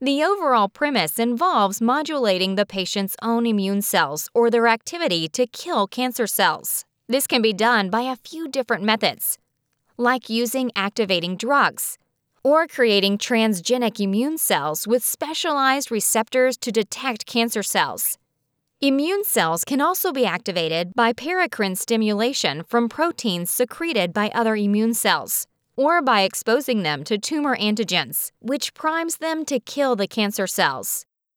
The overall premise involves modulating the patient's own immune cells or their activity to kill cancer cells. This can be done by a few different methods, like using activating drugs, or creating transgenic immune cells with specialized receptors to detect cancer cells. Immune cells can also be activated by paracrine stimulation from proteins secreted by other immune cells, or by exposing them to tumor antigens, which primes them to kill the cancer cells.